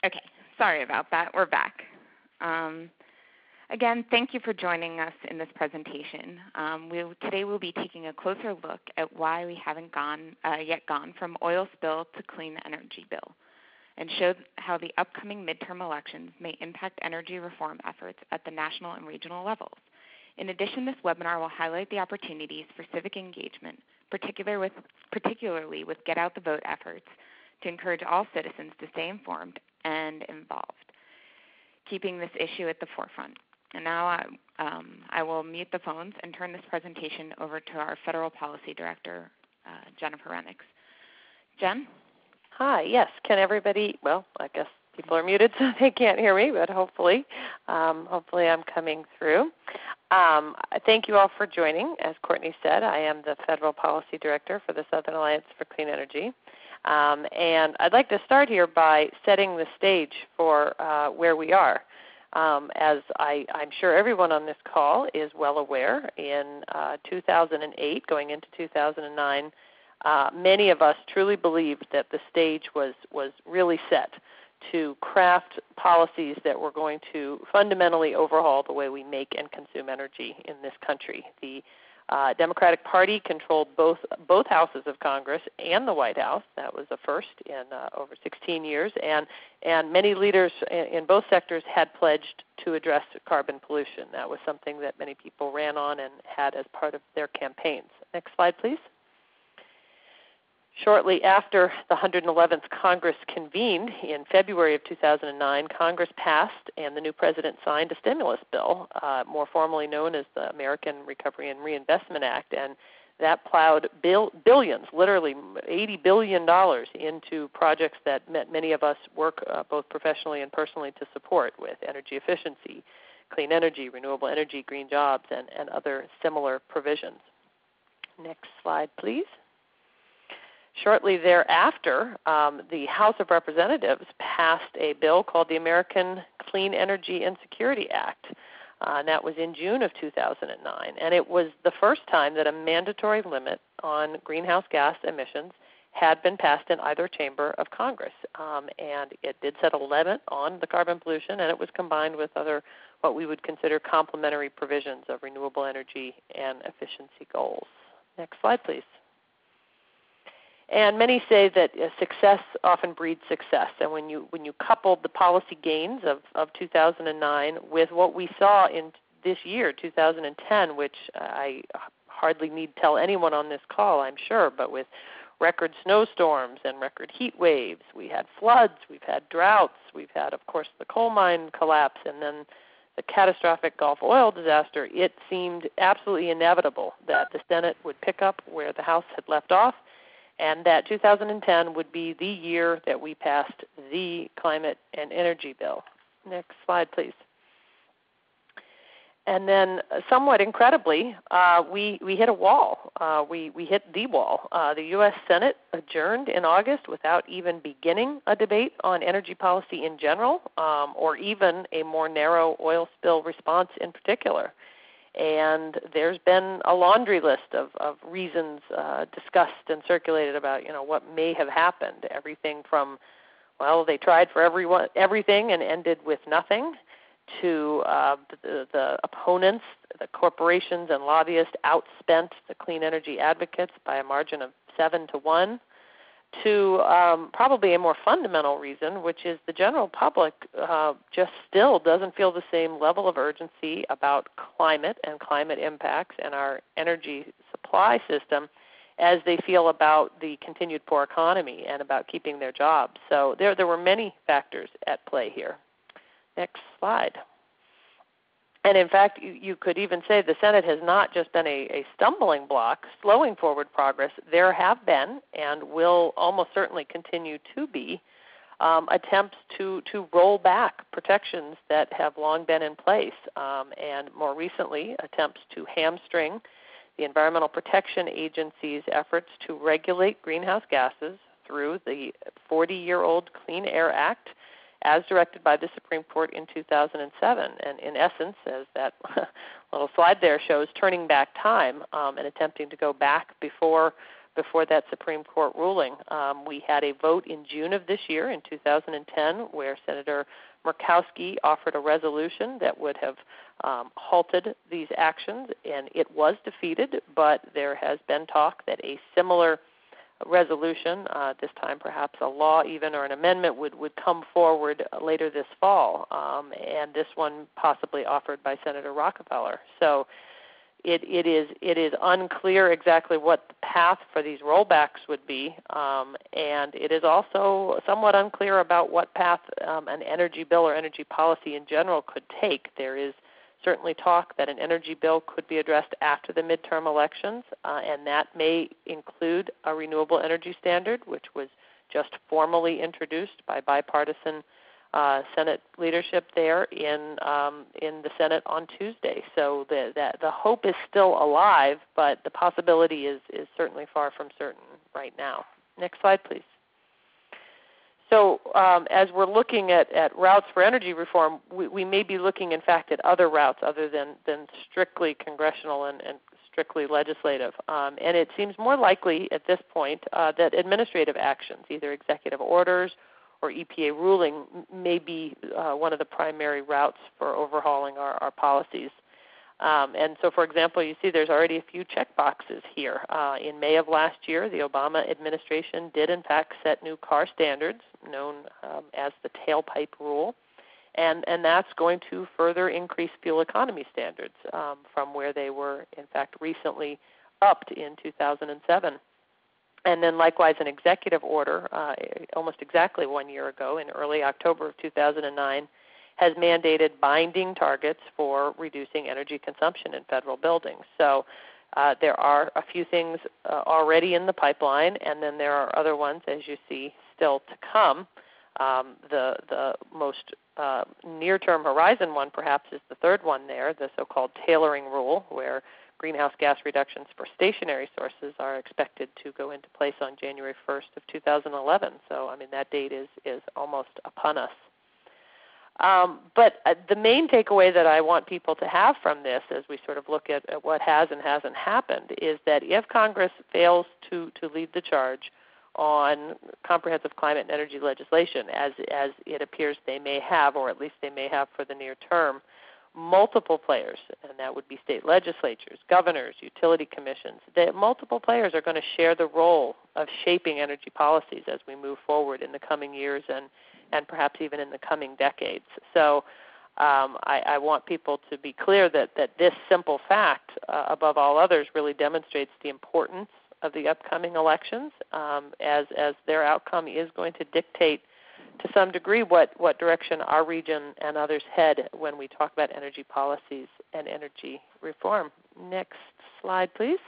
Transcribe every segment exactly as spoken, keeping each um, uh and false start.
Okay, sorry about that. We're back. Um, again, thank you for joining us in this presentation. Um, we'll, today we'll be taking a closer look at why we haven't gone, uh, yet gone from oil spill to clean energy bill, and show how the upcoming midterm elections may impact energy reform efforts at the national and regional levels. In addition, this webinar will highlight the opportunities for civic engagement, particular with, particularly with Get Out the Vote efforts, to encourage all citizens to stay informed and involved, keeping this issue at the forefront. And now I, um, I will mute the phones and turn this presentation over to our Federal Policy Director, uh, Jennifer Rennicks. Jen? Hi, yes. Can everybody, well, I guess people are muted so they can't hear me, but hopefully, um, hopefully I'm coming through. Um, thank you all for joining. As Courtney said, I am the Federal Policy Director for the Southern Alliance for Clean Energy. Um, and I'd like to start here by setting the stage for uh, where we are. Um, as I, I'm sure everyone on this call is well aware, in uh, two thousand eight, going into two thousand nine, uh, many of us truly believed that the stage was, was really set to craft policies that were going to fundamentally overhaul the way we make and consume energy in this country. The Uh, Democratic Party controlled both both houses of Congress and the White House. That was a first in uh, over sixteen years, and and many leaders in, in both sectors had pledged to address carbon pollution. That was something that many people ran on and had as part of their campaigns. Next slide, please. Shortly after the one hundred eleventh Congress convened in February of two thousand nine, Congress passed and the new president signed a stimulus bill, uh, more formally known as the American Recovery and Reinvestment Act, and that plowed bill, billions, literally eighty billion dollars into projects that many of us work uh, both professionally and personally to support, with energy efficiency, clean energy, renewable energy, green jobs, and, and other similar provisions. Next slide, please. Shortly thereafter, um, the House of Representatives passed a bill called the American Clean Energy and Security Act. Uh, and that was in June of two thousand nine. And it was the first time that a mandatory limit on greenhouse gas emissions had been passed in either chamber of Congress. Um, and it did set a limit on the carbon pollution, and it was combined with other what we would consider complementary provisions of renewable energy and efficiency goals. Next slide, please. And many say that uh, success often breeds success. And when you when you coupled the policy gains of, of two thousand nine with what we saw in this year, two thousand ten, which I hardly need tell anyone on this call, I'm sure, but with record snowstorms and record heat waves, we had floods, we've had droughts, we've had, of course, the coal mine collapse, and then the catastrophic Gulf oil disaster, it seemed absolutely inevitable that the Senate would pick up where the House had left off, and that two thousand ten would be the year that we passed the climate and energy bill. Next slide, please. And then uh, somewhat incredibly, uh, we, we hit a wall. Uh, we, we hit the wall. Uh, the U S Senate adjourned in August without even beginning a debate on energy policy in general, um, or even a more narrow oil spill response in particular. And there's been a laundry list of, of reasons uh, discussed and circulated about, you know, what may have happened. Everything from, well, they tried for everyone, everything and ended with nothing, to uh, the, the opponents, the corporations and lobbyists outspent the clean energy advocates by a margin of seven to one, to um, probably a more fundamental reason, which is the general public uh, just still doesn't feel the same level of urgency about climate and climate impacts and our energy supply system as they feel about the continued poor economy and about keeping their jobs. So there, there were many factors at play here. Next slide. And in fact, you, you could even say the Senate has not just been a, a stumbling block, slowing forward progress. There have been, and will almost certainly continue to be, um, attempts to, to roll back protections that have long been in place, um, and more recently, attempts to hamstring the Environmental Protection Agency's efforts to regulate greenhouse gases through the forty-year-old Clean Air Act, as directed by the Supreme Court in two thousand seven. And in essence, as that little slide there shows, turning back time um, and attempting to go back before before that Supreme Court ruling. Um, we had a vote in June of this year, in two thousand ten, where Senator Murkowski offered a resolution that would have um, halted these actions, and it was defeated, but there has been talk that a similar resolution, uh, this time perhaps a law even or an amendment, would, would come forward later this fall, um, and this one possibly offered by Senator Rockefeller. So it, it, is, it is unclear exactly what the path for these rollbacks would be, um, and it is also somewhat unclear about what path um, an energy bill or energy policy in general could take. There is certainly talk that an energy bill could be addressed after the midterm elections, uh, and that may include a renewable energy standard, which was just formally introduced by bipartisan uh, Senate leadership there in um, in the Senate on Tuesday. So the, the the hope is still alive, but the possibility is is certainly far from certain right now. Next slide, please. So um, as we're looking at, at routes for energy reform, we, we may be looking, in fact, at other routes other than, than strictly congressional and, and strictly legislative. Um, and it seems more likely at this point uh, that administrative actions, either executive orders or E P A ruling, may be uh, one of the primary routes for overhauling our, our policies. Um, and so, for example, you see there's already a few check boxes here. Uh, in May of last year, the Obama administration did, in fact, set new car standards, known um, as the tailpipe rule, and, and that's going to further increase fuel economy standards um, from where they were, in fact, recently upped in two thousand seven. And then likewise an executive order uh, almost exactly one year ago in early October of two thousand nine has mandated binding targets for reducing energy consumption in federal buildings. So uh, there are a few things uh, already in the pipeline, and then there are other ones, as you see, still to come. Um, the, the most uh, near-term horizon one perhaps is the third one there, the so-called tailoring rule, where greenhouse gas reductions for stationary sources are expected to go into place on January first of two thousand eleven. So, I mean, that date is, is almost upon us. Um, but uh, the main takeaway that I want people to have from this as we sort of look at, at what has and hasn't happened is that if Congress fails to, to lead the charge on comprehensive climate and energy legislation, as, as it appears they may have, or at least they may have for the near term, multiple players, and that would be state legislatures, governors, utility commissions, that multiple players are going to share the role of shaping energy policies as we move forward in the coming years and, and perhaps even in the coming decades. So um, I, I want people to be clear that, that this simple fact, uh, above all others, really demonstrates the importance of the upcoming elections, um, as, as their outcome is going to dictate to some degree what, what direction our region and others head when we talk about energy policies and energy reform. Next slide, please.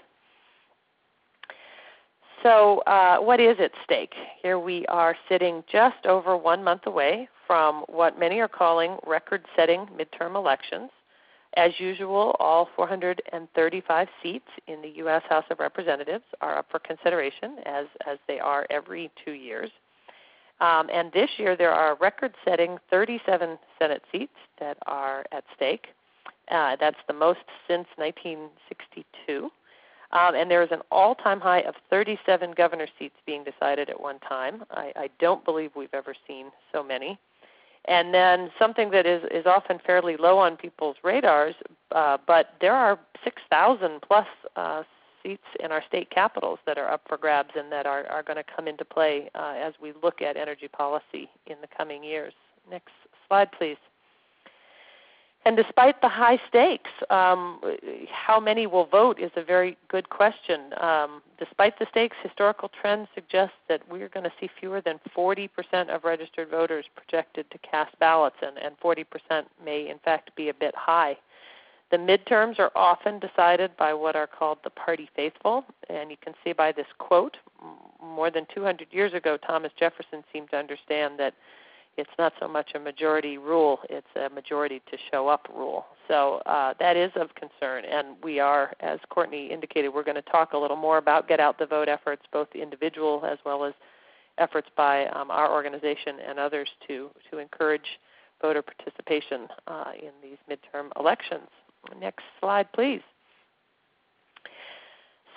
So uh, what is at stake? Here we are sitting just over one month away from what many are calling record-setting midterm elections. As usual, all four hundred thirty-five seats in the U S House of Representatives are up for consideration, as, as they are every two years. Um, and this year there are record-setting thirty-seven Senate seats that are at stake. Uh, that's the most since nineteen sixty-two. Um, and there is an all-time high of thirty-seven governor seats being decided at one time. I, I don't believe we've ever seen so many. And then something that is, is often fairly low on people's radars, uh, but there are six thousand plus uh, seats in our state capitals that are up for grabs and that are, are going to come into play uh, as we look at energy policy in the coming years. Next slide, please. And despite the high stakes, um, how many will vote is a very good question. Um, despite the stakes, historical trends suggest that we're going to see fewer than forty percent of registered voters projected to cast ballots, and, and forty percent may in fact be a bit high. The midterms are often decided by what are called the party faithful, and you can see by this quote, more than two hundred years ago, Thomas Jefferson seemed to understand that it's not so much a majority rule, it's a majority to show up rule. So uh, that is of concern, and we are, as Courtney indicated, we're going to talk a little more about get out the vote efforts, both individual as well as efforts by um, our organization and others to, to encourage voter participation uh, in these midterm elections. Next slide, please.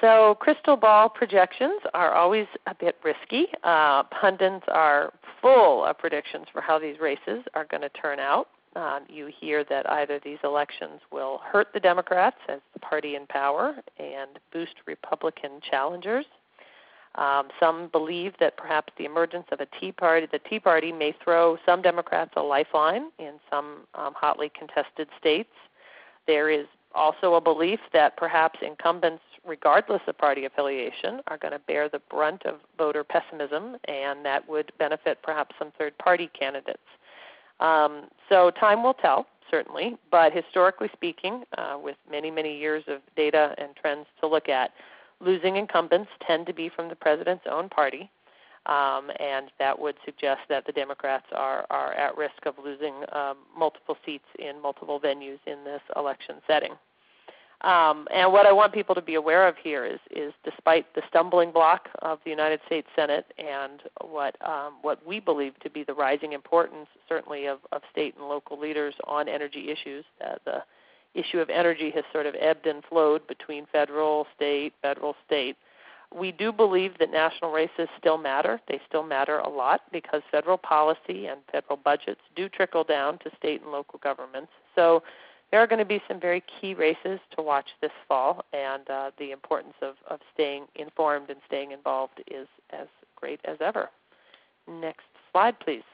So crystal ball projections are always a bit risky. Uh, pundits are full of predictions for how these races are going to turn out. Um, you hear that either these elections will hurt the Democrats as the party in power and boost Republican challengers. Um, some believe that perhaps the emergence of a Tea Party, the Tea Party may throw some Democrats a lifeline in some um, hotly contested states. There is also a belief that perhaps incumbents, regardless of party affiliation, are going to bear the brunt of voter pessimism, and that would benefit perhaps some third-party candidates. Um, so time will tell, certainly, but historically speaking, uh, with many, many years of data and trends to look at, losing incumbents tend to be from the president's own party, um, and that would suggest that the Democrats are, are at risk of losing um, multiple seats in multiple venues in this election setting. Um, and what I want people to be aware of here is, is despite the stumbling block of the United States Senate and what, um, what we believe to be the rising importance, certainly, of, of state and local leaders on energy issues, uh, the issue of energy has sort of ebbed and flowed between federal, state, federal, state. We do believe that national races still matter. They still matter a lot because federal policy and federal budgets do trickle down to state and local governments. So there are going to be some very key races to watch this fall, and uh, the importance of, of staying informed and staying involved is as great as ever. Next slide, please.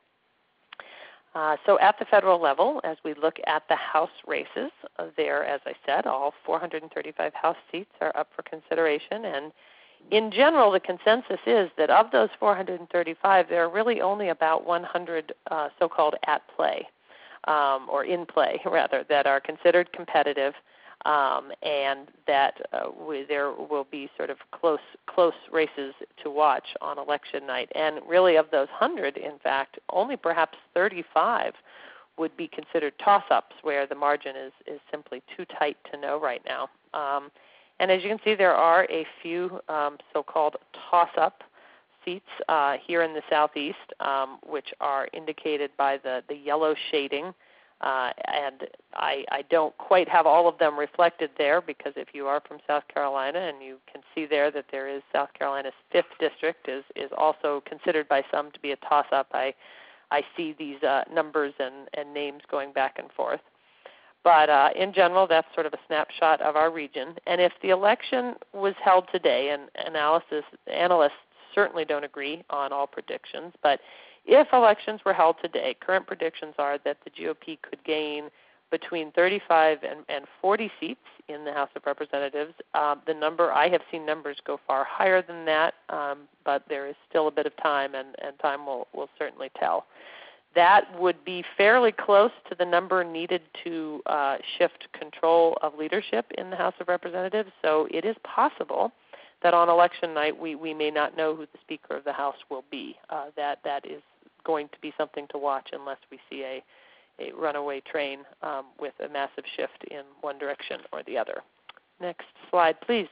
Uh, so at the federal level, as we look at the House races, uh, there, as I said, all four hundred thirty-five House seats are up for consideration. And in general, the consensus is that of those four hundred thirty-five, there are really only about one hundred uh, so-called at play, um, or in play, rather, that are considered competitive, um, and that uh, we, there will be sort of close close races to watch on election night. And really, of those one hundred, in fact, only perhaps thirty-five would be considered toss-ups, where the margin is, is simply too tight to know right now. Um, and as you can see, there are a few um, so-called toss-up seats uh, here in the Southeast, um, which are indicated by the, the yellow shading. Uh, and I, I don't quite have all of them reflected there, because if you are from South Carolina, and you can see there that there is South Carolina's fifth district is, is also considered by some to be a toss-up. I, I see these uh, numbers and, and names going back and forth. But uh, in general, that's sort of a snapshot of our region. And if the election was held today, and analysis, analysts certainly don't agree on all predictions, but if elections were held today, current predictions are that the G O P could gain between thirty-five and, and forty seats in the House of Representatives. Um, the number, I have seen numbers go far higher than that, um, but there is still a bit of time, and, and time will, will certainly tell. That would be fairly close to the number needed to uh, shift control of leadership in the House of Representatives, so it is possible that on election night we, we may not know who the Speaker of the House will be. Uh, that, that is going to be something to watch unless we see a, a runaway train um, with a massive shift in one direction or the other. Next slide, please.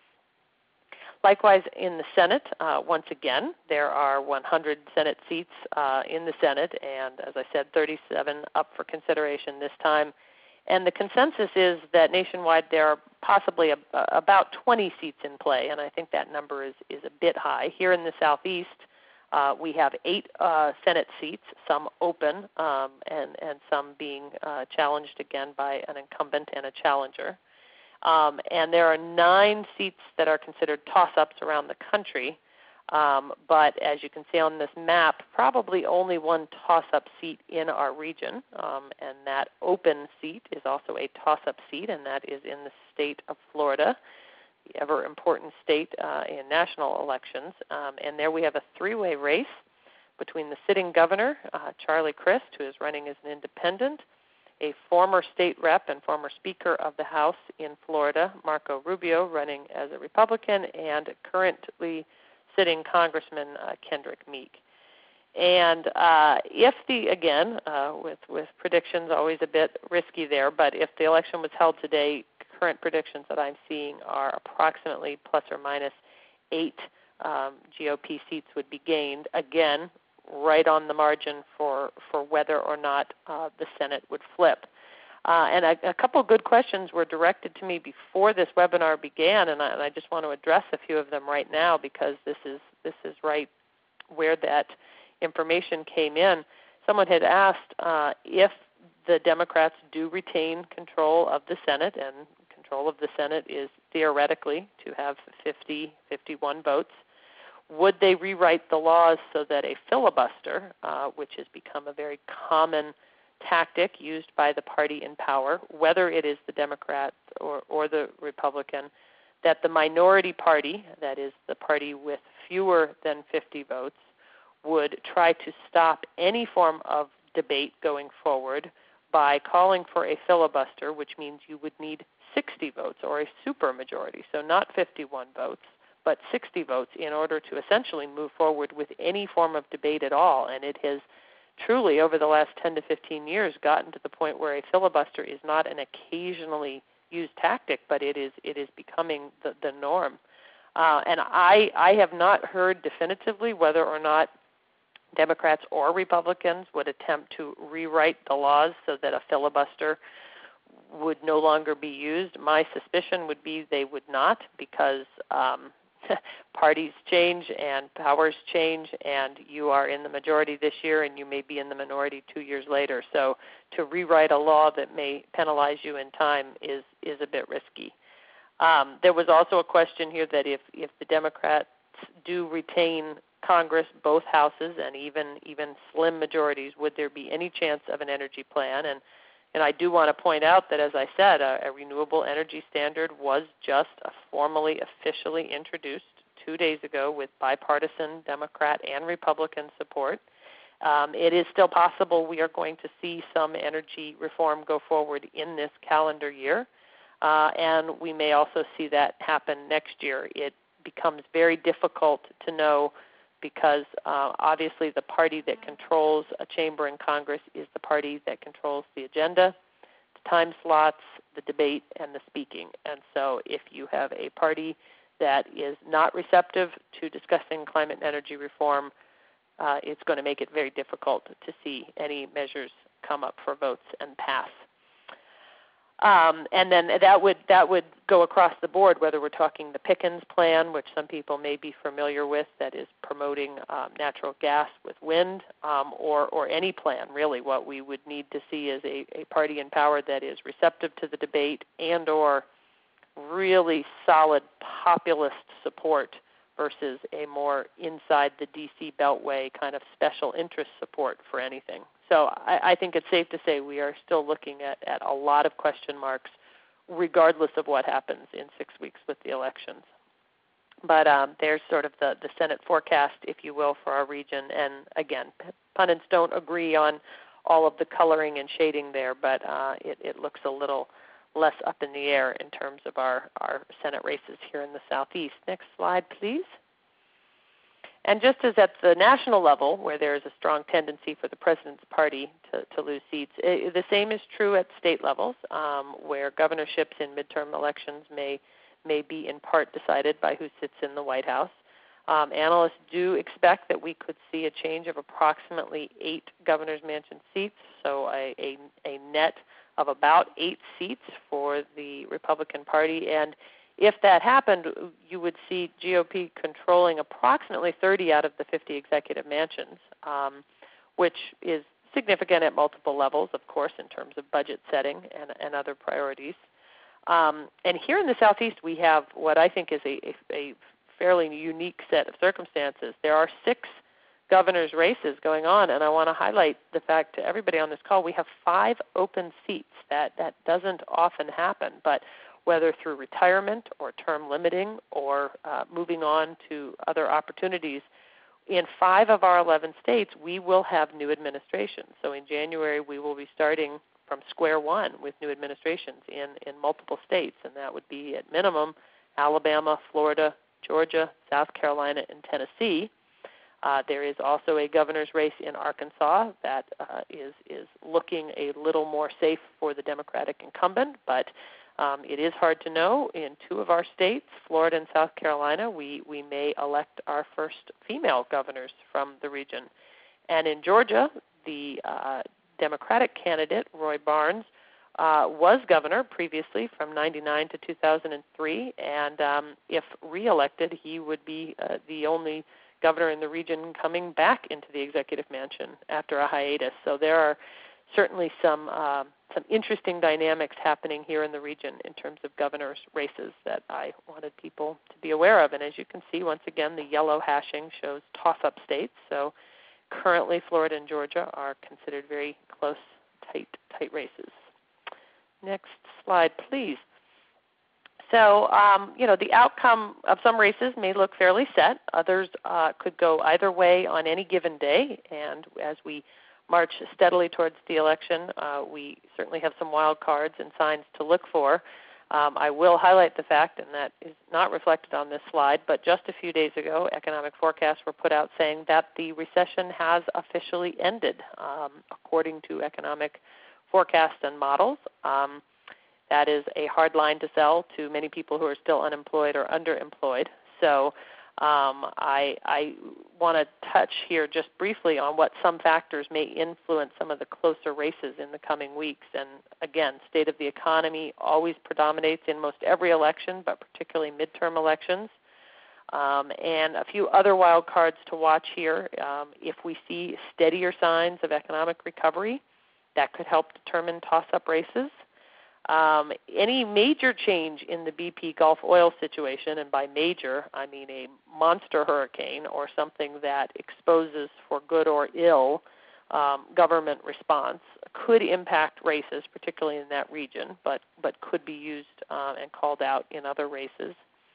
Likewise, in the Senate, uh, once again, there are one hundred Senate seats uh, in the Senate, and as I said, thirty-seven up for consideration this time. And the consensus is that nationwide there are possibly a, about twenty seats in play, and I think that number is, is a bit high. Here in the Southeast, uh, we have eight uh, Senate seats, some open um, and, and some being uh, challenged again by an incumbent and a challenger. Um, and there are nine seats that are considered toss-ups around the country. Um, but as you can see on this map, probably only one toss-up seat in our region, um, and that open seat is also a toss-up seat, and that is in the state of Florida, the ever-important state uh, in national elections. Um, and there we have a three-way race between the sitting governor, uh, Charlie Crist, who is running as an independent, a former state rep and former Speaker of the House in Florida, Marco Rubio, running as a Republican, and currently sitting Congressman uh, Kendrick Meek. And uh, if the, again, uh, with, with predictions always a bit risky there, but if the election was held today, current predictions that I'm seeing are approximately plus or minus eight um, G O P seats would be gained, again, right on the margin for, for whether or not uh, the Senate would flip. Uh, and a, a couple of good questions were directed to me before this webinar began, and I, and I just want to address a few of them right now because this is this is right where that information came in. Someone had asked uh, if the Democrats do retain control of the Senate, and control of the Senate is theoretically to have fifty, fifty-one votes, would they rewrite the laws so that a filibuster, uh, which has become a very common tactic used by the party in power, whether it is the Democrat or, or the Republican, that the minority party, that is the party with fewer than fifty votes, would try to stop any form of debate going forward by calling for a filibuster, which means you would need sixty votes or a supermajority, so not fifty-one votes, but sixty votes in order to essentially move forward with any form of debate at all. And it has truly, over the last ten to fifteen years, gotten to the point where a filibuster is not an occasionally used tactic, but it is it is becoming the, the norm. Uh, and I, I have not heard definitively whether or not Democrats or Republicans would attempt to rewrite the laws so that a filibuster would no longer be used. My suspicion would be they would not, because um, parties change and powers change, and you are in the majority this year and you may be in the minority two years later. So to rewrite a law that may penalize you in time is, is a bit risky. Um, there was also a question here that if, if the Democrats do retain Congress, both houses, and even even slim majorities, would there be any chance of an energy plan? And and I do want to point out that, as I said, a, a renewable energy standard was just a formally, officially introduced two days ago with bipartisan Democrat and Republican support. Um, it is still possible we are going to see some energy reform go forward in this calendar year, uh, and we may also see that happen next year. It becomes very difficult to know because uh, obviously the party that controls a chamber in Congress is the party that controls the agenda, the time slots, the debate, and the speaking. And so if you have a party that is not receptive to discussing climate and energy reform, uh, it's going to make it very difficult to see any measures come up for votes and pass. Um, and then that would that would go across the board, whether we're talking the Pickens plan, which some people may be familiar with, that is promoting um, natural gas with wind, um, or, or any plan, really. What we would need to see is a, a party in power that is receptive to the debate and or really solid populist support versus a more inside the D C Beltway kind of special interest support for anything. So I, I think it's safe to say we are still looking at, at a lot of question marks regardless of what happens in six weeks with the elections. But um, there's sort of the, the Senate forecast, if you will, for our region. And again, pundits don't agree on all of the coloring and shading there, but uh, it, it looks a little less up in the air in terms of our, our Senate races here in the Southeast. Next slide, please. And just as at the national level, where there is a strong tendency for the president's party to, to lose seats, it, the same is true at state levels, um, where governorships in midterm elections may, may be in part decided by who sits in the White House. Um, analysts do expect that we could see a change of approximately eight governor's mansion seats, so a, a, a net of about eight seats for the Republican Party. And if that happened, you would see G O P controlling approximately thirty out of the fifty executive mansions, um, which is significant at multiple levels, of course, in terms of budget setting and, and other priorities. Um, and here in the Southeast, we have what I think is a, a, a fairly unique set of circumstances. There are six governor's races going on, and I want to highlight the fact to everybody on this call, we have five open seats. That, that doesn't often happen, but whether through retirement or term limiting or uh, moving on to other opportunities, in five of our eleven states, we will have new administrations. So in January, we will be starting from square one with new administrations in, in multiple states, and that would be at minimum Alabama, Florida, Georgia, South Carolina, and Tennessee. Uh, there is also a governor's race in Arkansas that uh, is, is looking a little more safe for the Democratic incumbent, but um, it is hard to know. In two of our states, Florida and South Carolina, we, we may elect our first female governors from the region. And in Georgia, the uh, Democratic candidate, Roy Barnes, uh, was governor previously from ninety-nine to two thousand three, and um, if reelected, he would be uh, the only governor in the region coming back into the executive mansion after a hiatus. So there are certainly some uh, some interesting dynamics happening here in the region in terms of governor's races that I wanted people to be aware of. And as you can see, once again, the yellow hashing shows toss-up states. So currently, Florida and Georgia are considered very close, tight, tight races. Next slide, please. So, um, you know, the outcome of some races may look fairly set. Others uh, could go either way on any given day. And as we march steadily towards the election, uh, we certainly have some wild cards and signs to look for. Um, I will highlight the fact, and that is not reflected on this slide, but just a few days ago, economic forecasts were put out saying that the recession has officially ended, um, according to economic forecasts and models. Um, that is a hard line to sell to many people who are still unemployed or underemployed. So um, I, I want to touch here just briefly on what some factors may influence some of the closer races in the coming weeks. And again, state of the economy always predominates in most every election, but particularly midterm elections. Um, and a few other wild cards to watch here. Um, if we see steadier signs of economic recovery, that could help determine toss-up races. Um, any major change in the B P Gulf oil situation, and by major I mean a monster hurricane or something that exposes for good or ill um, government response, could impact races, particularly in that region, but, but could be used uh, and called out in other races.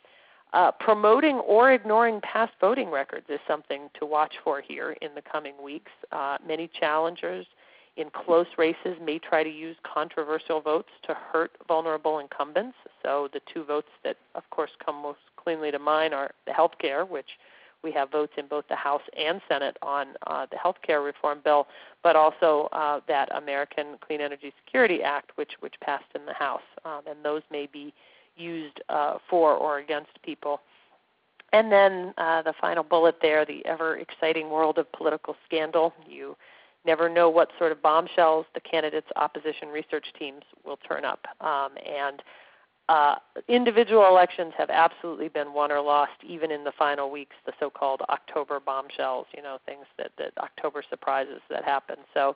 Uh, promoting or ignoring past voting records is something to watch for here in the coming weeks. Uh, many challengers in close races may try to use controversial votes to hurt vulnerable incumbents. So the two votes that, of course, come most cleanly to mind are the health care, which we have votes in both the House and Senate on uh, the health care reform bill, but also uh, that American Clean Energy Security Act, which, which passed in the House. Um, and those may be used uh, for or against people. And then uh, the final bullet there, the ever-exciting world of political scandal. You never know what sort of bombshells the candidates' opposition research teams will turn up. Um, and uh, individual elections have absolutely been won or lost, even in the final weeks, the so-called October bombshells, you know, things that, that October surprises that happen. So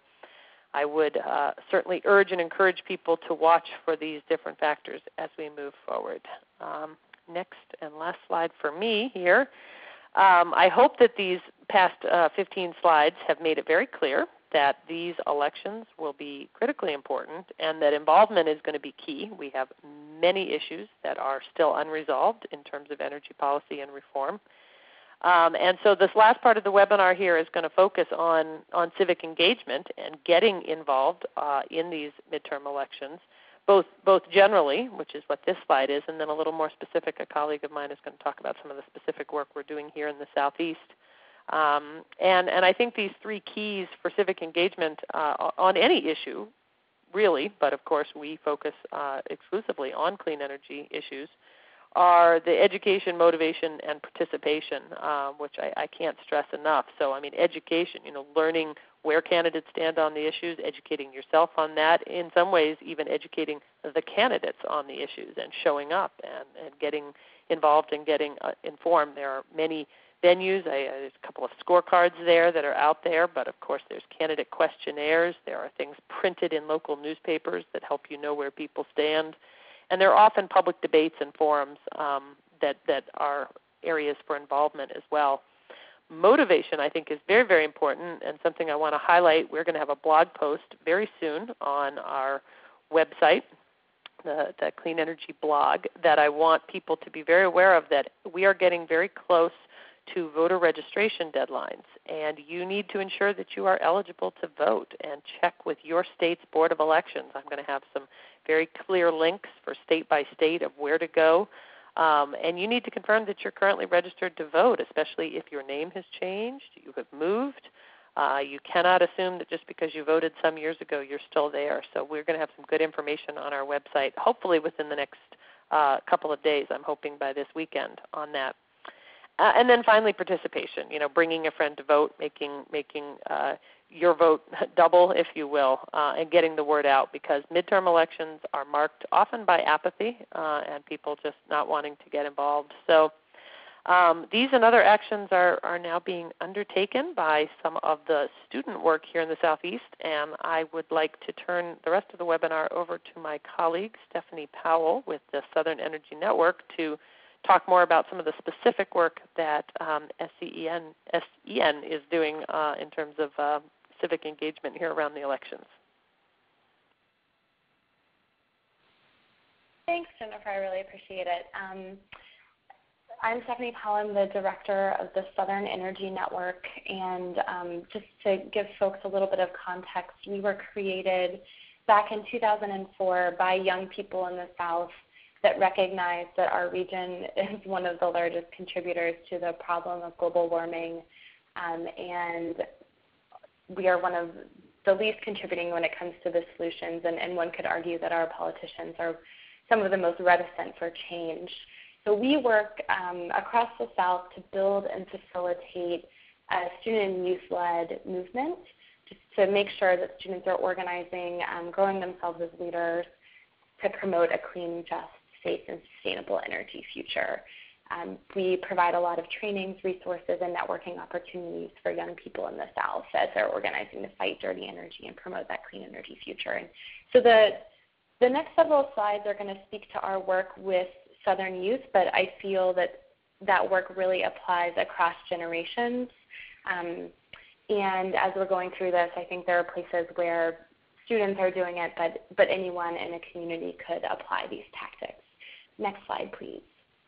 I would uh, certainly urge and encourage people to watch for these different factors as we move forward. Um, next and last slide for me here. Um, I hope that these past uh, fifteen slides have made it very clear that these elections will be critically important and that involvement is going to be key. We have many issues that are still unresolved in terms of energy policy and reform. Um, and so this last part of the webinar here is going to focus on, on civic engagement and getting involved uh, in these midterm elections, both, both generally, which is what this slide is, and then a little more specific, a colleague of mine is going to talk about some of the specific work we're doing here in the Southeast. Um, and, and I think these three keys for civic engagement uh, on any issue, really, but of course we focus uh, exclusively on clean energy issues, are the education, motivation, and participation, uh, which I, I can't stress enough. So, I mean, education, you know, learning where candidates stand on the issues, educating yourself on that, in some ways even educating the candidates on the issues and showing up and, and getting involved and getting uh, informed. There are many venues. I, there's a couple of scorecards there that are out there, but of course there's candidate questionnaires. There are things printed in local newspapers that help you know where people stand. And there are often public debates and forums um, that, that are areas for involvement as well. Motivation, I think, is very, very important and something I want to highlight. We're going to have a blog post very soon on our website, the, the Clean Energy blog, that I want people to be very aware of, that we are getting very close to voter registration deadlines, and you need to ensure that you are eligible to vote and check with your state's Board of Elections. I'm going to have some very clear links for state by state of where to go, um, and you need to confirm that you're currently registered to vote, especially if your name has changed, you have moved. Uh, you cannot assume that just because you voted some years ago you're still there. So we're going to have some good information on our website, hopefully within the next uh, couple of days. I'm hoping by this weekend on that. Uh, and then finally, participation. You know, bringing a friend to vote, making making uh, your vote double, if you will, uh, and getting the word out, because midterm elections are marked often by apathy uh, and people just not wanting to get involved. So um, these and other actions are, are now being undertaken by some of the student work here in the Southeast, and I would like to turn the rest of the webinar over to my colleague, Stephanie Powell, with the Southern Energy Network, to talk more about some of the specific work that um, S E N, S E N is doing uh, in terms of uh, civic engagement here around the elections. Thanks, Jennifer. I really appreciate it. Um, I'm Stephanie Powell. I'm the director of the Southern Energy Network, and um, just to give folks a little bit of context, we were created back in two thousand four by young people in the South that recognize that our region is one of the largest contributors to the problem of global warming, um, and we are one of the least contributing when it comes to the solutions, and, and one could argue that our politicians are some of the most reticent for change. So we work um, across the South to build and facilitate a student and youth-led movement just to make sure that students are organizing, um, growing themselves as leaders to promote a clean, just, safe, and sustainable energy future. Um, we provide a lot of trainings, resources, and networking opportunities for young people in the South as they're organizing to fight dirty energy and promote that clean energy future. And so the, the next several slides are going to speak to our work with Southern youth, but I feel that that work really applies across generations. Um, and as we're going through this, I think there are places where students are doing it, but, but anyone in a community could apply these tactics. Next slide, please.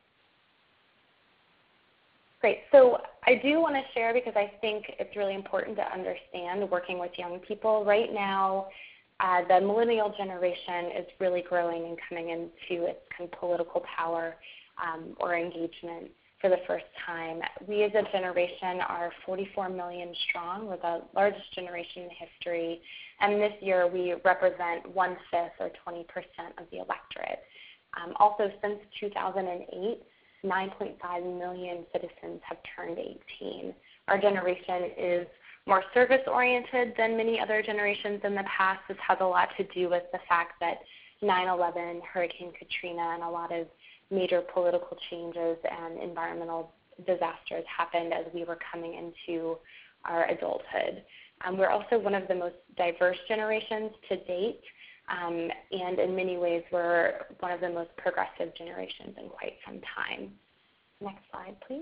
Great. So I do want to share, because I think it's really important to understand working with young people. Right now, uh, the millennial generation is really growing and coming into its kind of political power um, or engagement for the first time. We as a generation are forty-four million strong. We're the largest generation in history. And this year we represent one-fifth or twenty percent of the electorate. Um, also, since two thousand eight, nine point five million citizens have turned eighteen. Our generation is more service-oriented than many other generations in the past. This has a lot to do with the fact that nine eleven, Hurricane Katrina, and a lot of major political changes and environmental disasters happened as we were coming into our adulthood. Um, we're also one of the most diverse generations to date. Um, and in many ways, we're one of the most progressive generations in quite some time. Next slide, please.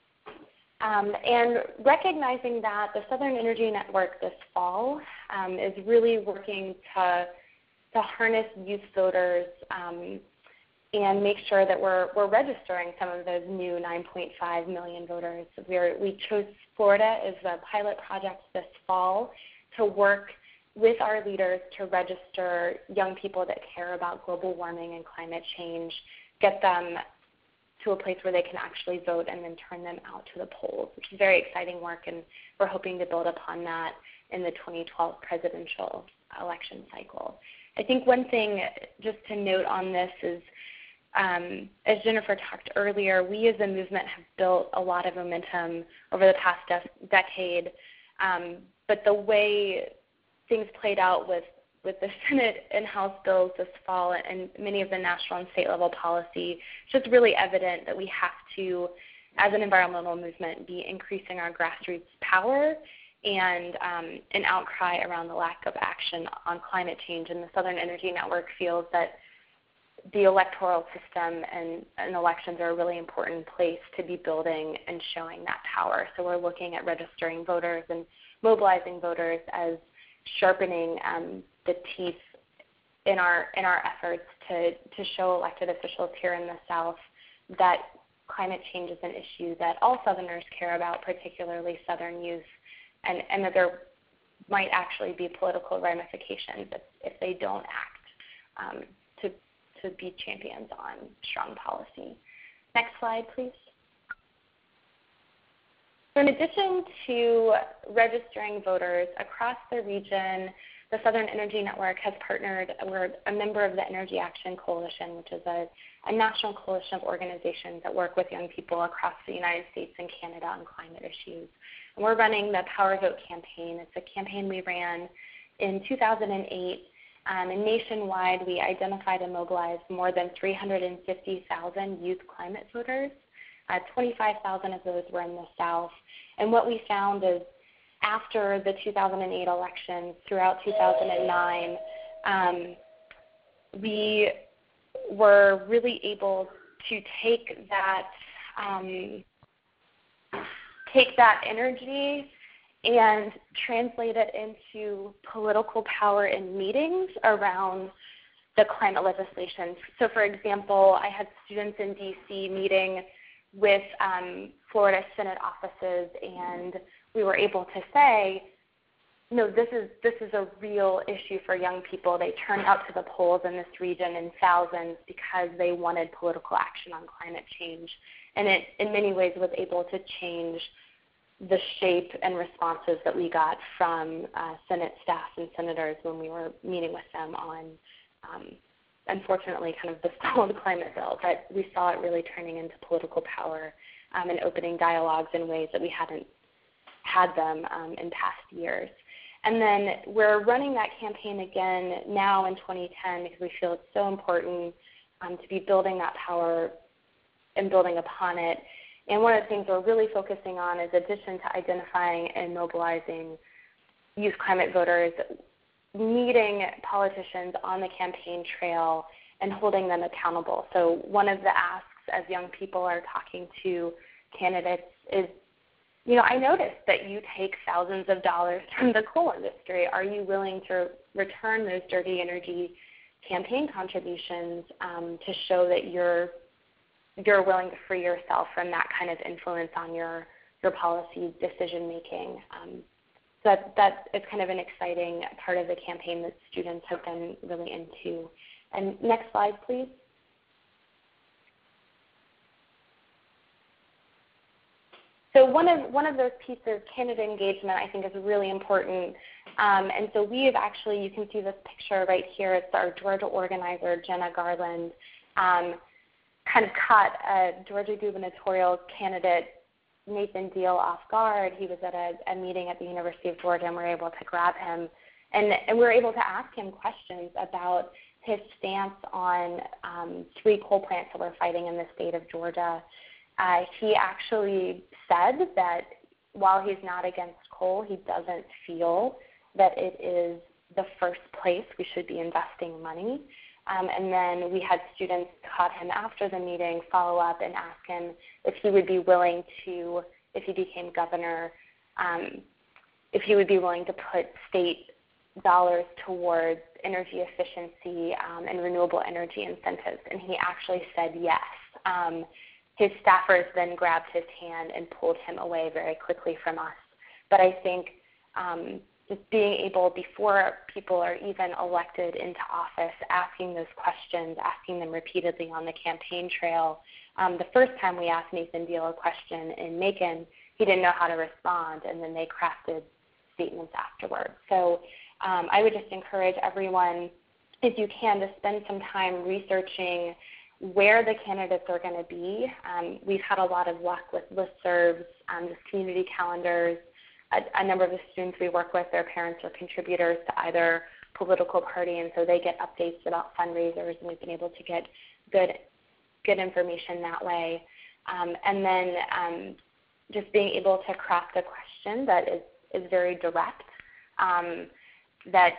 Um, and recognizing that, the Southern Energy Network this fall um, is really working to, to harness youth voters um, and make sure that we're, we're registering some of those new nine point five million voters. We're, we chose Florida as a pilot project this fall to work with our leaders to register young people that care about global warming and climate change, get them to a place where they can actually vote, and then turn them out to the polls, which is very exciting work, and we're hoping to build upon that in the twenty twelve presidential election cycle. I think one thing just to note on this is, um, as Jennifer talked earlier, we as a movement have built a lot of momentum over the past de- decade, um, but the way things played out with, with the Senate and House bills this fall and many of the national and state level policy, it's just really evident that we have to, as an environmental movement, be increasing our grassroots power and um, an outcry around the lack of action on climate change. And the Southern Energy Network feels that the electoral system and, and elections are a really important place to be building and showing that power. So we're looking at registering voters and mobilizing voters as sharpening um, the teeth in our in our efforts to, to show elected officials here in the South that climate change is an issue that all Southerners care about, particularly Southern youth, and, and that there might actually be political ramifications if, if they don't act um, to, to be champions on strong policy. Next slide, please. So in addition to registering voters across the region, the Southern Energy Network has partnered, we're a member of the Energy Action Coalition, which is a, a national coalition of organizations that work with young people across the United States and Canada on climate issues. And we're running the Power Vote campaign. It's a campaign we ran in two thousand eight. Um, and nationwide, we identified and mobilized more than three hundred fifty thousand youth climate voters. Uh, twenty-five thousand of those were in the South. And what we found is after the two thousand eight elections, throughout two thousand nine, um, we were really able to take that um, take that energy and translate it into political power in meetings around the climate legislation. So, for example, I had students in D C meeting with um, Florida Senate offices, and we were able to say, no, this is this is a real issue for young people. They turned out to the polls in this region in thousands because they wanted political action on climate change. And it, in many ways, was able to change the shape and responses that we got from uh, Senate staff and senators when we were meeting with them on, um, unfortunately, kind of the stalled climate bill. But we saw it really turning into political power um, and opening dialogues in ways that we hadn't had them um, in past years. And then we're running that campaign again now in twenty ten because we feel it's so important um, to be building that power and building upon it. And one of the things we're really focusing on is, in addition to identifying and mobilizing youth climate voters, meeting politicians on the campaign trail and holding them accountable. So one of the asks as young people are talking to candidates is, you know, I noticed that you take thousands of dollars from the coal industry. Are you willing to return those dirty energy campaign contributions um, to show that you're you're willing to free yourself from that kind of influence on your, your policy decision making? Um, so that, that is kind of an exciting part of the campaign that students have been really into. And next slide, please. So one of one of those pieces, candidate engagement, I think is really important. Um, and so we have actually, you can see this picture right here. It's our Georgia organizer, Jenna Garland, um, kind of caught a Georgia gubernatorial candidate, Nathan Deal, off guard. He was at a, a meeting at the University of Georgia, and we were able to grab him. And, and we were able to ask him questions about his stance on um, three coal plants that we're fighting in the state of Georgia. Uh, he actually said that while he's not against coal, he doesn't feel that it is the first place we should be investing money. Um, and then we had students caught him after the meeting, follow up and ask him if he would be willing to, if he became governor, um, if he would be willing to put state dollars towards energy efficiency um, and renewable energy incentives. And he actually said yes. Um, his staffers then grabbed his hand and pulled him away very quickly from us. But I think um, just being able, before people are even elected into office, asking those questions, asking them repeatedly on the campaign trail. Um, the first time we asked Nathan Deal a question in Macon, he didn't know how to respond, and then they crafted statements afterwards. So um, I would just encourage everyone, if you can, to spend some time researching where the candidates are going to be. Um, we've had a lot of luck with listservs, um, just community calendars. A, a number of the students we work with, their parents are contributors to either political party, and so they get updates about fundraisers, and we've been able to get good good information that way. Um, and then um, just being able to craft a question that is, is very direct, um, that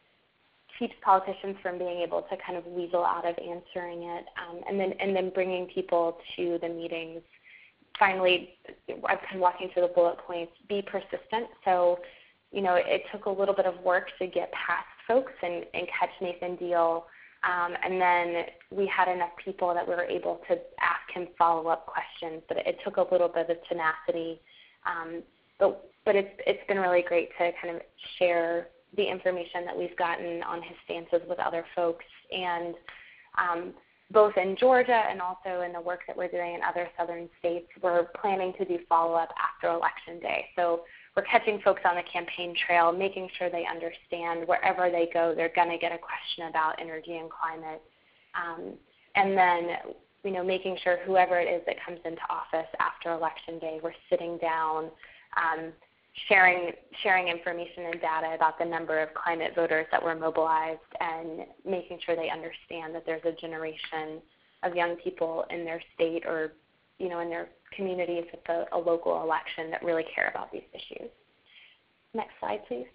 keeps politicians from being able to kind of weasel out of answering it, um, and then and then bringing people to the meetings. Finally, I've been walking through the bullet points, be persistent. So, you know, it took a little bit of work to get past folks and, and catch Nathan Deal. Um, and then we had enough people that we were able to ask him follow-up questions, but it, it took a little bit of tenacity. Um, but but it's it's been really great to kind of share the information that we've gotten on his stances with other folks. And um, both in Georgia and also in the work that we're doing in other southern states, we're planning to do follow-up after Election Day. So we're catching folks on the campaign trail, making sure they understand wherever they go, they're going to get a question about energy and climate. Um, and then, you know, making sure whoever it is that comes into office after Election Day, we're sitting down, um, sharing sharing information and data about the number of climate voters that were mobilized, and making sure they understand that there's a generation of young people in their state or, you know, in their communities with a, a local election that really care about these issues. Next slide, please.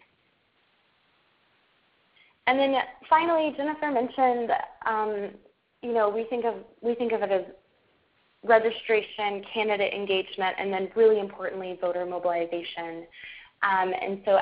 And then finally, Jennifer mentioned, um, you know, we think of we think of it as registration, candidate engagement, and then really importantly, voter mobilization. Um, and so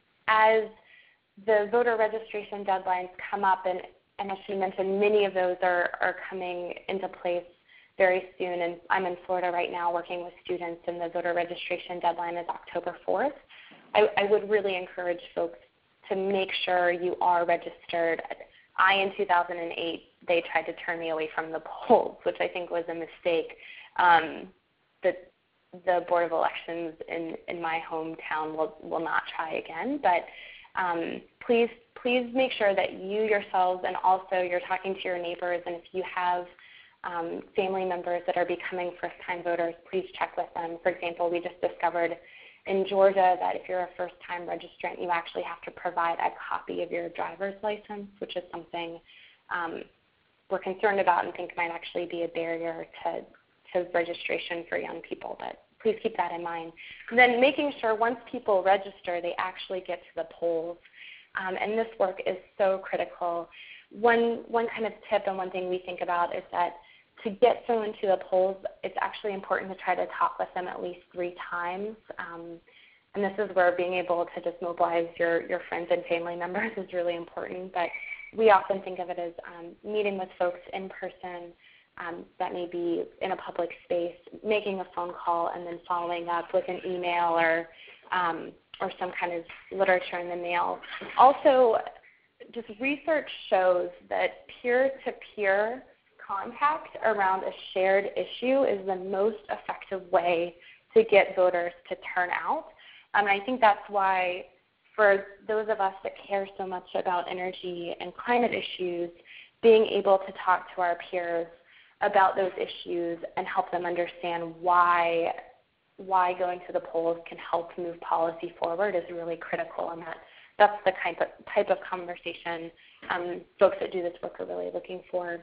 as the voter registration deadlines come up, and, and as she mentioned, many of those are, are coming into place very soon. And I'm in Florida right now working with students, and the voter registration deadline is October fourth. I, I would really encourage folks to make sure you are registered. I, in two thousand eight, they tried to turn me away from the polls, which I think was a mistake. Um, the, the Board of Elections in, in my hometown will, will not try again. But um, please, please make sure that you yourselves, and also you're talking to your neighbors, and if you have um, family members that are becoming first-time voters, please check with them. For example, we just discovered in Georgia that if you're a first-time registrant, you actually have to provide a copy of your driver's license, which is something um, we're concerned about and think might actually be a barrier to, to registration for young people. But please keep that in mind. And then making sure once people register, they actually get to the polls. Um, and this work is so critical. One, one kind of tip and one thing we think about is that to get someone to the polls, it's actually important to try to talk with them at least three times. Um, and this is where being able to just mobilize your, your friends and family members is really important. But we often think of it as um, meeting with folks in person um, that may be in a public space, making a phone call, and then following up with an email or, um, or some kind of literature in the mail. Also, just research shows that peer-to-peer contact around a shared issue is the most effective way to get voters to turn out. Um, and I think that's why for those of us that care so much about energy and climate issues, being able to talk to our peers about those issues and help them understand why why going to the polls can help move policy forward is really critical. And that, that's the type of, type of conversation um, folks that do this work are really looking for.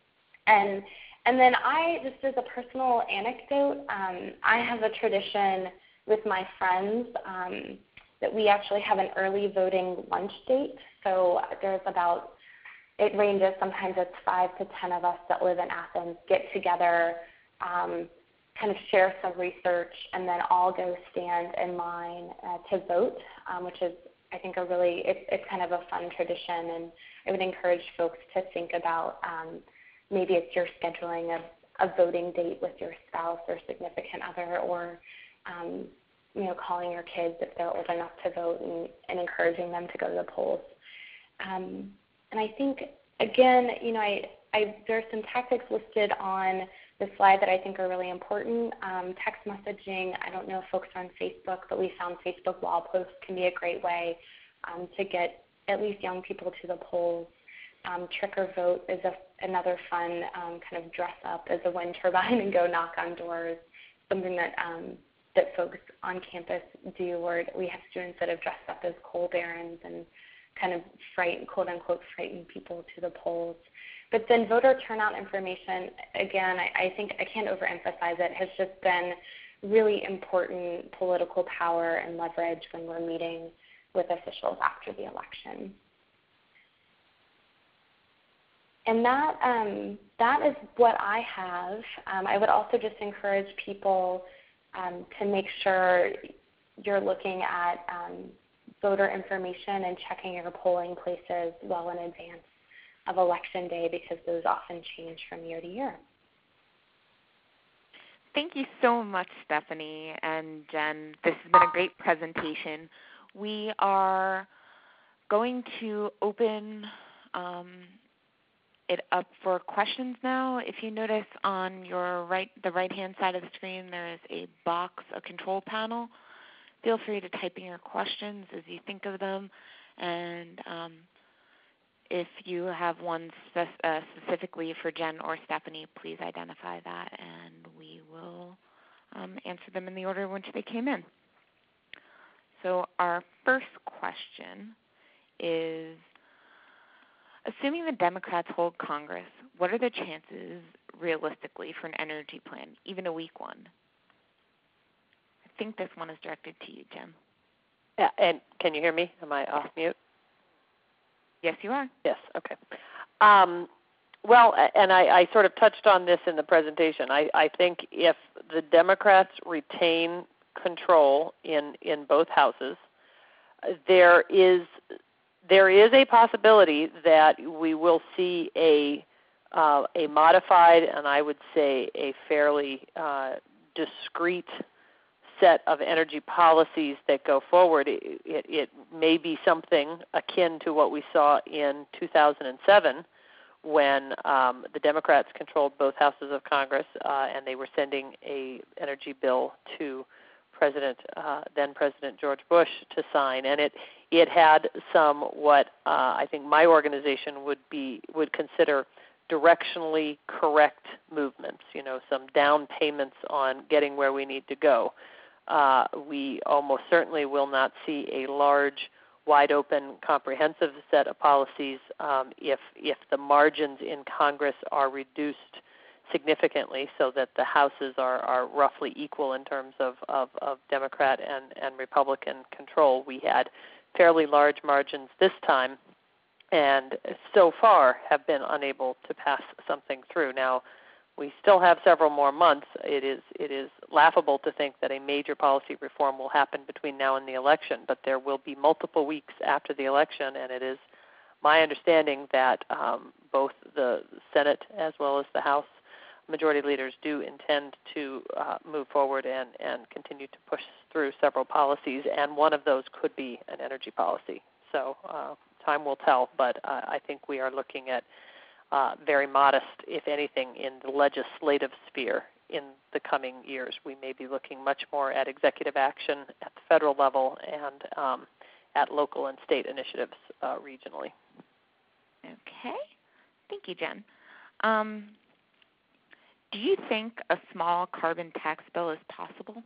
And and then I, just as a personal anecdote, um, I have a tradition with my friends um, that we actually have an early voting lunch date. So there's about, it ranges, sometimes it's five to ten of us that live in Athens, get together, um, kind of share some research, and then all go stand in line uh, to vote, um, which is, I think, a really, it, it's kind of a fun tradition. And I would encourage folks to think about um, maybe it's your scheduling a, a voting date with your spouse or significant other, or um, you know, calling your kids if they're old enough to vote, and, and encouraging them to go to the polls. Um, and I think, again, you know, I, I, there are some tactics listed on the slide that I think are really important. Um, text messaging, I don't know if folks are on Facebook, but we found Facebook wall posts can be a great way um, to get at least young people to the polls. Um, trick or vote is a, another fun um, kind of dress up as a wind turbine and go knock on doors, something that um, that folks on campus do, or we have students that have dressed up as coal barons and kind of frighten, quote unquote, frighten people to the polls. But then voter turnout information, again, I, I think I can't overemphasize it, has just been really important political power and leverage when we're meeting with officials after the election. And that, um, that is what I have. Um, I would also just encourage people um, to make sure you're looking at um, voter information and checking your polling places well in advance of Election Day, because those often change from year to year. Thank you so much, Stephanie and Jen. This has been a great presentation. We are going to open um, it up for questions now. If you notice on your right, the right-hand side of the screen, there is a box, a control panel. Feel free to type in your questions as you think of them, and um, if you have one spe- uh, specifically for Jen or Stephanie, please identify that, and we will um, answer them in the order in which they came in. So our first question is, assuming the Democrats hold Congress, what are the chances realistically for an energy plan, even a weak one? I think this one is directed to you, Jen. Yeah, and can you hear me? Am I off mute? Yes, you are. Yes, okay. Um, well, and I, I sort of touched on this in the presentation. I, I think if the Democrats retain control in, in both houses, there is there is a possibility that we will see a uh, a modified and I would say a fairly uh, discrete set of energy policies that go forward. It, it, it may be something akin to what we saw in two thousand seven when um, the Democrats controlled both houses of Congress uh, and they were sending a energy bill to President, uh, then President George Bush to sign, and it it had some what uh, I think my organization would be would consider directionally correct movements. You know, some down payments on getting where we need to go. Uh, we almost certainly will not see a large, wide open, comprehensive set of policies um, if if the margins in Congress are reduced significantly so that the houses are, are roughly equal in terms of, of, of Democrat and, and Republican control. We had fairly large margins this time and so far have been unable to pass something through. Now, we still have several more months. It is, it is laughable to think that a major policy reform will happen between now and the election, but there will be multiple weeks after the election, and it is my understanding that um, both the Senate as well as the House majority leaders do intend to uh, move forward and, and continue to push through several policies, and one of those could be an energy policy. So uh, time will tell, but uh, I think we are looking at uh, very modest, if anything, in the legislative sphere in the coming years. We may be looking much more at executive action at the federal level and um, at local and state initiatives uh, regionally. Okay. Thank you, Jen. Um, Do you think a small carbon tax bill is possible?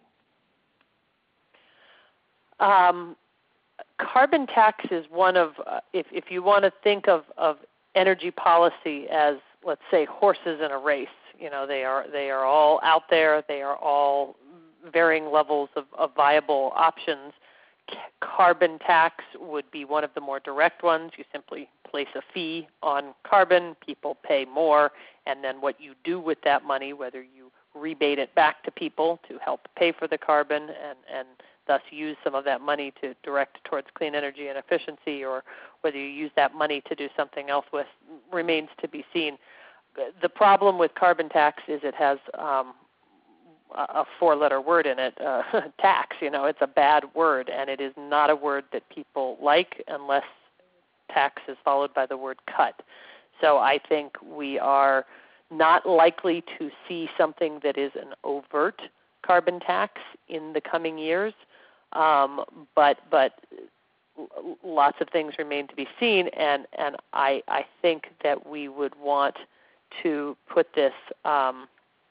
Um, carbon tax is one of, uh, if, if you want to think of, of energy policy as, let's say, horses in a race, you know, they are, they are all out there. They are all varying levels of, of viable options. C- carbon tax would be one of the more direct ones. You simply place a fee on carbon, people pay more, and then what you do with that money, whether you rebate it back to people to help pay for the carbon and, and thus use some of that money to direct towards clean energy and efficiency, or whether you use that money to do something else with, remains to be seen. The problem with carbon tax is it has um, a four-letter word in it, uh, tax. You know, it's a bad word, and it is not a word that people like unless tax is followed by the word cut. So I think we are not likely to see something that is an overt carbon tax in the coming years, um, but but lots of things remain to be seen, and, and I, I think that we would want to put this um,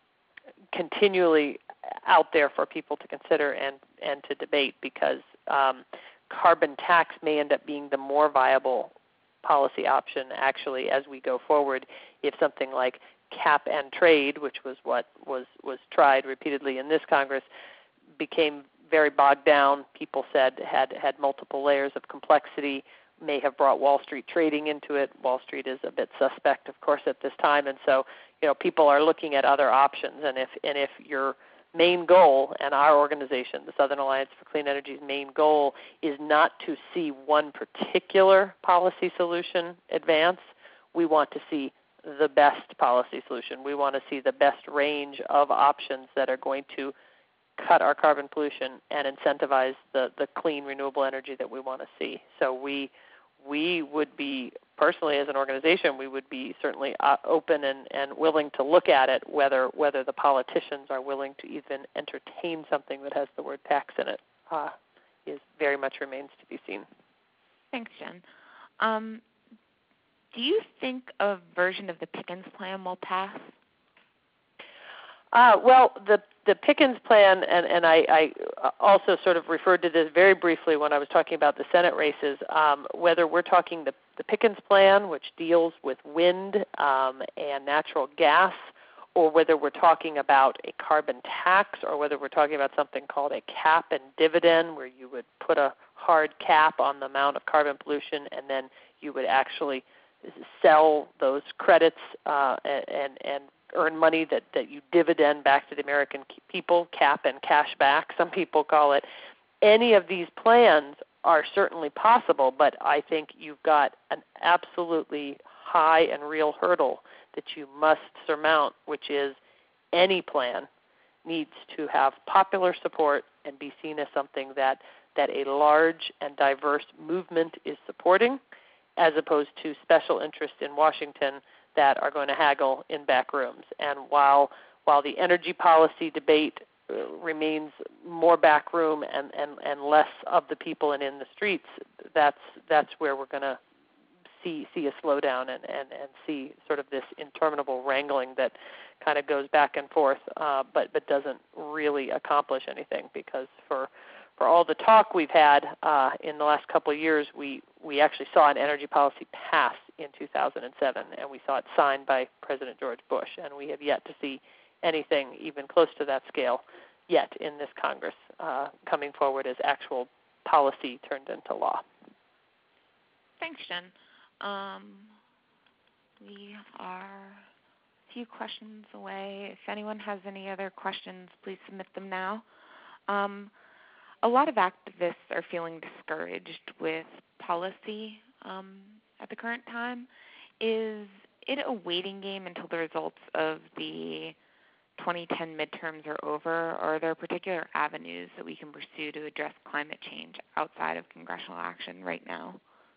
continually out there for people to consider and, and to debate, because um, carbon tax may end up being the more viable policy option actually as we go forward if something like cap and trade, which was what was, was tried repeatedly in this Congress, became very bogged down. People said had, had multiple layers of complexity, may have brought Wall Street trading into it. Wall Street is a bit suspect, of course, at this time, and so you know people are looking at other options. And if and if your main goal, and our organization, the Southern Alliance for Clean Energy's main goal, is not to see one particular policy solution advance, we want to see the best policy solution. We want to see the best range of options that are going to cut our carbon pollution and incentivize the, the clean renewable energy that we want to see. So we we would be, personally as an organization, we would be certainly uh, open and, and willing to look at it, whether whether the politicians are willing to even entertain something that has the word tax in it, uh, is very much remains to be seen. Thanks, Jen. Um, do you think a version of the Pickens plan will pass? Uh, well, the the Pickens plan, and, and I, I also sort of referred to this very briefly when I was talking about the Senate races, um, whether we're talking the, the Pickens plan, which deals with wind um, and natural gas, or whether we're talking about a carbon tax, or whether we're talking about something called a cap and dividend, where you would put a hard cap on the amount of carbon pollution, and then you would actually sell those credits uh, and, and earn money that, that you dividend back to the American people, cap and cash back, some people call it. Any of these plans are certainly possible, but I think you've got an absolutely high and real hurdle that you must surmount, which is any plan needs to have popular support and be seen as something that, that a large and diverse movement is supporting, as opposed to special interests in Washington that are going to haggle in back rooms. And while while the energy policy debate uh, remains more backroom and, and, and less of the people and in the streets, that's that's where we're going to see see a slowdown and, and, and see sort of this interminable wrangling that kind of goes back and forth, uh, but but doesn't really accomplish anything, because for For all the talk we've had uh, in the last couple of years, we, we actually saw an energy policy pass in two thousand seven, and we saw it signed by President George Bush, and we have yet to see anything even close to that scale yet in this Congress uh, coming forward as actual policy turned into law. Thanks, Jen. Um, we are a few questions away. If anyone has any other questions, please submit them now. Um, A lot of activists are feeling discouraged with policy um, at the current time. Is it a waiting game until the results of the twenty ten midterms are over, or are there particular avenues that we can pursue to address climate change outside of congressional action right now?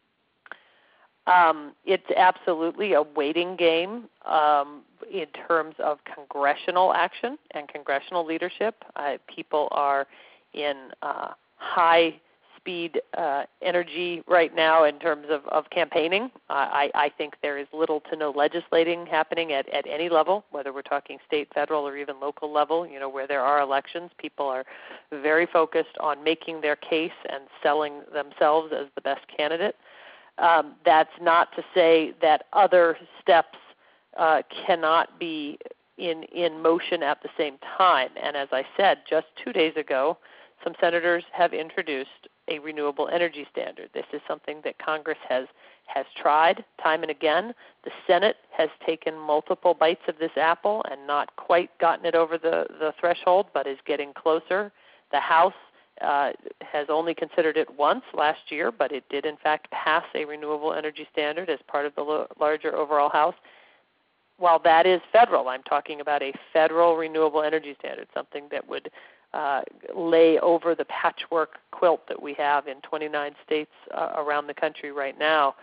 Um, it's absolutely a waiting game um, in terms of congressional action and congressional leadership. Uh, people are in uh, high-speed uh, energy right now in terms of, of campaigning. Uh, I, I think there is little to no legislating happening at, at any level, whether we're talking state, federal, or even local level. You know, where there are elections, people are very focused on making their case and selling themselves as the best candidate. Um, that's not to say that other steps uh, cannot be in, in motion at the same time. And as I said, just two days ago, some senators have introduced a renewable energy standard. This is something that Congress has, has tried time and again. The Senate has taken multiple bites of this apple and not quite gotten it over the, the threshold, but is getting closer. The House uh, has only considered it once last year, but it did in fact pass a renewable energy standard as part of the lo- larger overall House. While that is federal, I'm talking about a federal renewable energy standard, something that would uh, lay over the patchwork quilt that we have in twenty-nine states uh, around the country right now.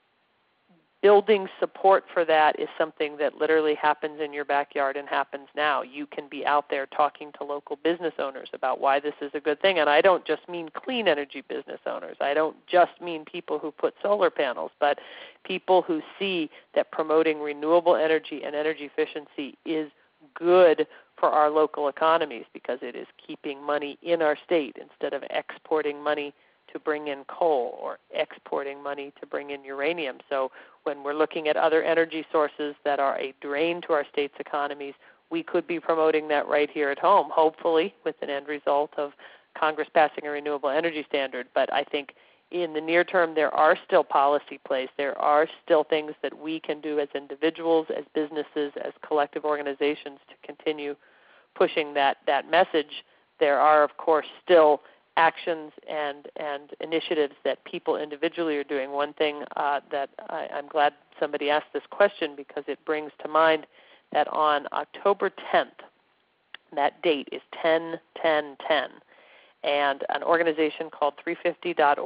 Building support for that is something that literally happens in your backyard and happens now. You can be out there talking to local business owners about why this is a good thing. And I don't just mean clean energy business owners. I don't just mean people who put solar panels, but people who see that promoting renewable energy and energy efficiency is good for our local economies because it is keeping money in our state instead of exporting money to bring in coal or exporting money to bring in uranium. So when we're looking at other energy sources that are a drain to our state's economies, we could be promoting that right here at home, hopefully with an end result of Congress passing a renewable energy standard. But I think in the near term, there are still policy plays. There are still things that we can do as individuals, as businesses, as collective organizations to continue pushing that, that message. There are, of course, still actions and, and initiatives that people individually are doing. One thing uh, that I, I'm glad somebody asked this question because it brings to mind that on October tenth, that date is ten ten ten, and an organization called three fifty dot org,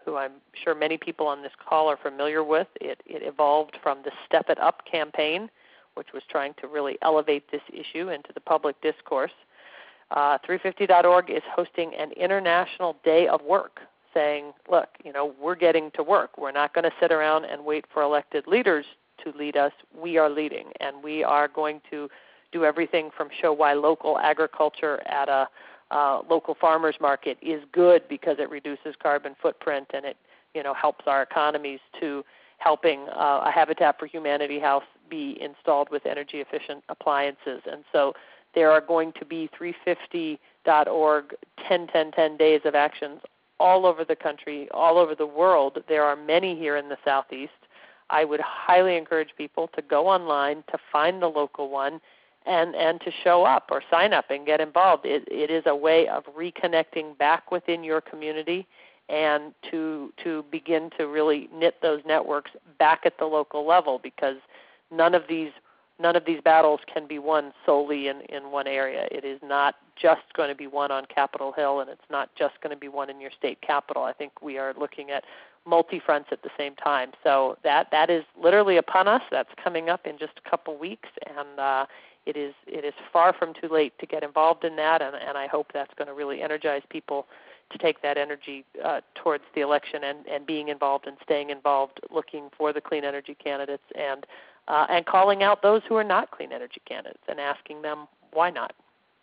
who I'm sure many people on this call are familiar with. It, it evolved from the Step It Up campaign, which was trying to really elevate this issue into the public discourse. Uh, three fifty dot org is hosting an International Day of Work, saying, look, you know, we're getting to work. We're not going to sit around and wait for elected leaders to lead us. We are leading, and we are going to do everything from show why local agriculture at a uh, local farmers market is good because it reduces carbon footprint and it, you know, helps our economies, to helping uh, a Habitat for Humanity house be installed with energy efficient appliances. And so there are going to be three fifty dot org ten ten ten days of actions all over the country, all over the world. There are many here in the Southeast. I would highly encourage people to go online, to find the local one, and, and to show up or sign up and get involved. It, it is a way of reconnecting back within your community and to, to begin to really knit those networks back at the local level, because none of these None of these battles can be won solely in, in one area. It is not just going to be won on Capitol Hill, and it's not just going to be won in your state capital. I think we are looking at multi-fronts at the same time. So that, that is literally upon us. That's coming up in just a couple weeks, and uh, it is it is far from too late to get involved in that, and, and I hope that's going to really energize people to take that energy uh, towards the election and, and being involved and staying involved, looking for the clean energy candidates, and Uh, and calling out those who are not clean energy candidates and asking them why not.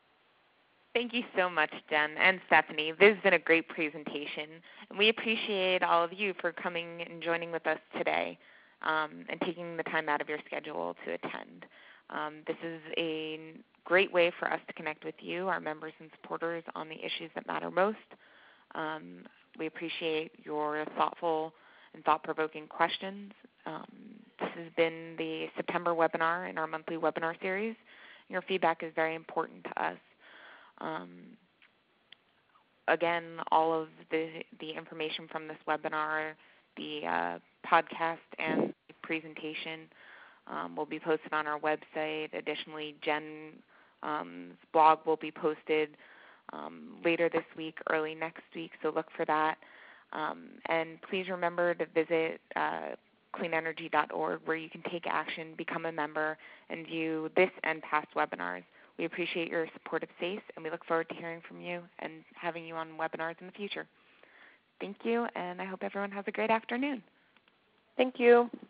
Thank you so much, Jen and Stephanie. This has been a great presentation, and we appreciate all of you for coming and joining with us today um, and taking the time out of your schedule to attend. Um, this is a great way for us to connect with you, our members and supporters, on the issues that matter most. Um, we appreciate your thoughtful and thought-provoking questions. Um, this has been the September webinar in our monthly webinar series. Your feedback is very important to us. Um, again, all of the, the information from this webinar, the uh, podcast, and the presentation um, will be posted on our website. Additionally, Jen's um, blog will be posted um, later this week, early next week, so look for that. Um, and please remember to visit uh, clean energy dot org, where you can take action, become a member, and view this and past webinars. We appreciate your support of SACE, and we look forward to hearing from you and having you on webinars in the future. Thank you, and I hope everyone has a great afternoon. Thank you.